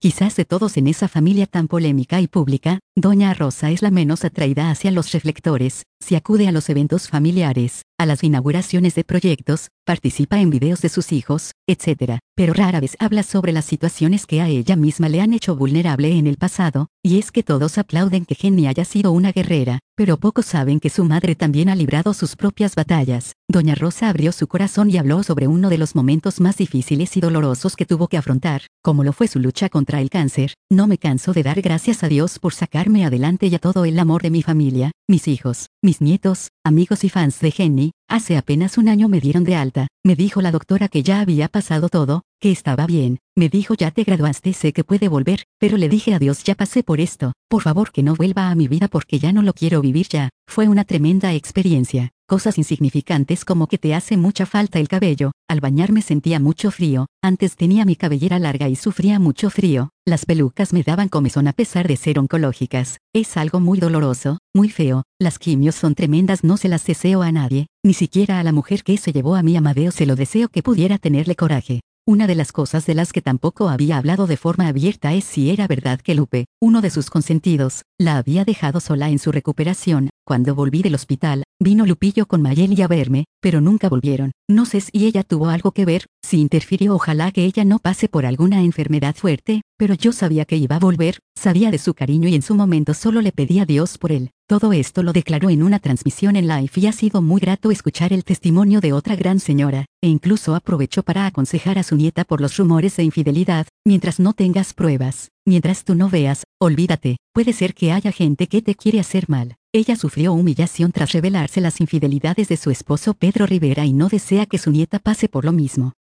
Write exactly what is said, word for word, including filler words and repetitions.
Quizás de todos en esa familia tan polémica y pública, doña Rosa es la menos atraída hacia los reflectores. Si acude a los eventos familiares, a las inauguraciones de proyectos, participa en videos de sus hijos, etcétera, pero rara vez habla sobre las situaciones que a ella misma le han hecho vulnerable en el pasado, y es que todos aplauden que Jenny haya sido una guerrera, pero pocos saben que su madre también ha librado sus propias batallas. Doña Rosa abrió su corazón y habló sobre uno de los momentos más difíciles y dolorosos que tuvo que afrontar, como lo fue su lucha contra el cáncer. No me canso de dar gracias a Dios por sacarme adelante y a todo el amor de mi familia, mis hijos, mis nietos, amigos y fans de Jenny. Hace apenas un año me dieron de alta. Me dijo la doctora que ya había pasado todo, que estaba bien. Me dijo ya te graduaste, sé que puede volver, pero le dije a Dios ya pasé por esto, por favor que no vuelva a mi vida porque ya no lo quiero vivir ya. Fue una tremenda experiencia. Cosas insignificantes como que te hace mucha falta el cabello. Al bañarme sentía mucho frío. Antes tenía mi cabellera larga y sufría mucho frío. Las pelucas me daban comezón a pesar de ser oncológicas. Es algo muy doloroso, muy feo. Las quimios son tremendas, no se las deseo a nadie, ni siquiera a la mujer que se llevó a mi Amadeo se lo deseo, que pudiera tenerle coraje. Una de las cosas de las que tampoco había hablado de forma abierta es si era verdad que Lupe, uno de sus consentidos, la había dejado sola en su recuperación. Cuando volví del hospital, vino Lupillo con Mayeli a verme, pero nunca volvieron. No sé si ella tuvo algo que ver, si interfirió, ojalá que ella no pase por alguna enfermedad fuerte, pero yo sabía que iba a volver, sabía de su cariño y en su momento solo le pedí a Dios por él. Todo esto lo declaró en una transmisión en live y ha sido muy grato escuchar el testimonio de otra gran señora, e incluso aprovechó para aconsejar a su nieta por los rumores de infidelidad. Mientras no tengas pruebas, mientras tú no veas, olvídate, puede ser que haya gente que te quiere hacer mal. Ella sufrió humillación tras revelarse las infidelidades de su esposo Pedro Rivera y no desea que su nieta pase por lo mismo.